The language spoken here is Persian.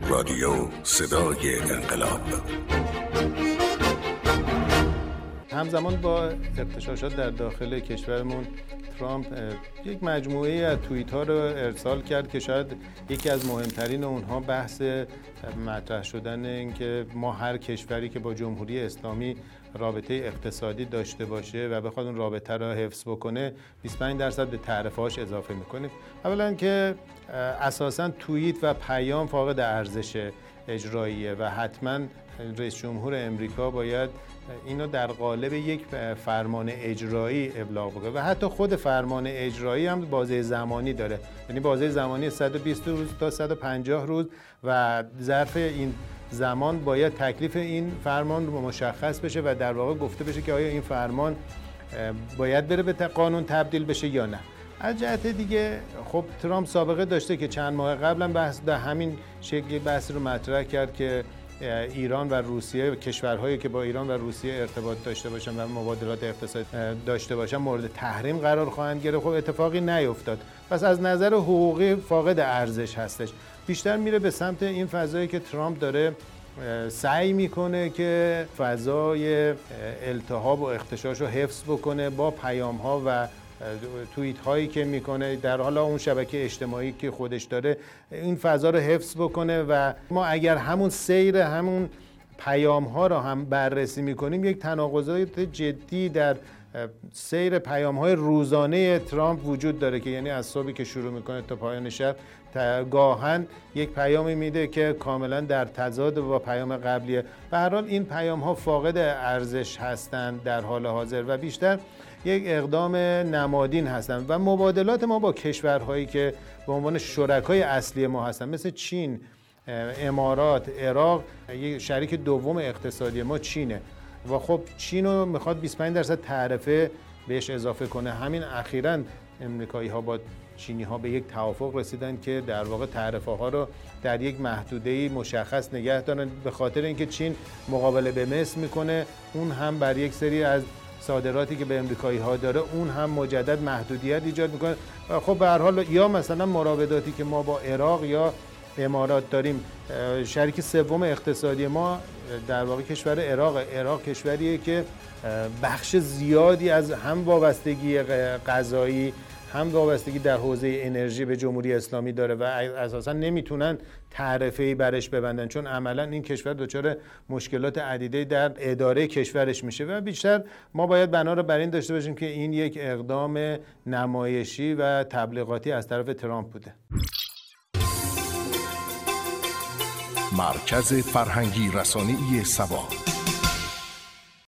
رادیو صدای انقلاب. همزمان با اغتشاشات در داخل کشورمون ترامپ یک مجموعه از توییت ها رو ارسال کرد که شاید یکی از مهمترین اونها بحث مطرح شدن این که ما هر کشوری که با جمهوری اسلامی رابطه اقتصادی داشته باشه و بخواد اون رابطه رو حفظ بکنه 25% به تعرفه‌هاش اضافه میکنیم. اولا که اساساً توییت و پیام فاقد ارزش اجراییه و حتما رئیس جمهور امریکا باید اینو در قالب یک فرمان اجرایی ابلاغ بکنه و حتی خود فرمان اجرایی هم بازه زمانی داره، یعنی بازه زمانی 120 روز تا 150 روز و ظرف این زمان باید تکلیف این فرمان مشخص بشه و در واقع گفته بشه که آیا این فرمان باید بره به قانون تبدیل بشه یا نه. از جهت دیگه خب ترامپ سابقه داشته که چند ماه قبلا بحث در همین شکلی بحث رو مطرح کرد که ایران و روسیه کشورهایی که با ایران و روسیه ارتباط داشته باشن و مبادلات اقتصادی داشته باشن مورد تحریم قرار خواهند گرفت. خب اتفاقی نیفتاد. پس از نظر حقوقی فاقد ارزش هستش. بیشتر میره به سمت این فضایی که ترامپ داره سعی میکنه که فضای التهاب و اغتشاش رو حفظ بکنه با پیام ها و توییت هایی که میکنه در حالا اون شبکه اجتماعی که خودش داره این فضا رو حفظ بکنه و ما اگر همون سیر همون پیام ها رو هم بررسی میکنیم یک تناقضات جدی در سیر پیام های روزانه ترامپ وجود داره که یعنی از صبحی که شروع میکنه تا پایان شب گاهن یک پیامی میده که کاملا در تضاد با پیام قبلیه. به هر حال این پیام ها فاقد ارزش هستند در حال حاضر و بیشتر یک اقدام نمادین هستند و مبادلات ما با کشورهایی که به عنوان شرکای اصلی ما هستند مثل چین، امارات، عراق، یک شریک دوم اقتصادی ما چینه و خب چین رو میخواد 25% تعرفه بهش اضافه کنه. همین اخیراً امریکایی ها با چینی ها به یک توافق رسیدن که در واقع تعرفه ها رو در یک محدوده‌ای مشخص نگه دارن به خاطر اینکه چین مقابله به مصر میکنه، اون هم بر یک سری از صادراتی که به امریکایی ها داره اون هم مجدد محدودیت ایجاد میکنه. خب به هر حال یا مثلا مراوداتی که ما با عراق یا امارات داریم، شریک سوم اقتصادی ما در واقع کشور عراق کشوریه که بخش زیادی از هم وابستگی غذایی هم وابستگی در حوزه انرژی به جمهوری اسلامی داره و اساسا نمیتونن تعرفه‌ای برش ببندن چون عملا این کشور دچار مشکلات عدیده در اداره کشورش میشه و بیشتر ما باید بنا رو بر این داشته باشیم که این یک اقدام نمایشی و تبلیغاتی از طرف ترامپ بوده. مرکز فرهنگی رسانه‌ای سبا.